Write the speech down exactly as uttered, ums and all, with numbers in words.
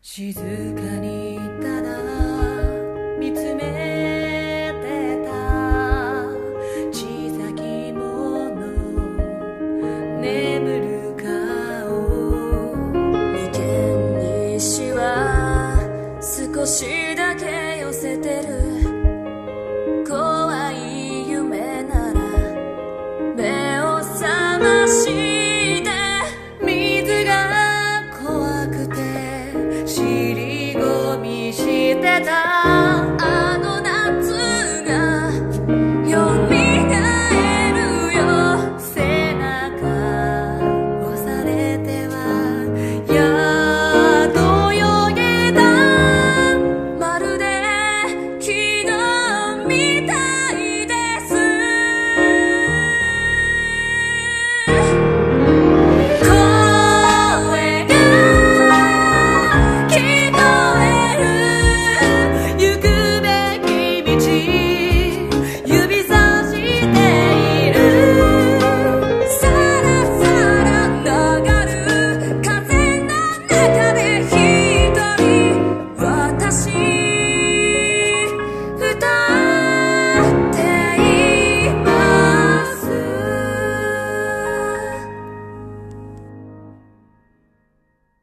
静かにただ見つめてた小さきもの眠る顔眉間にしわ少しだけ寄せてる怖い夢なら目を覚まして水が怖くて尻込みしてた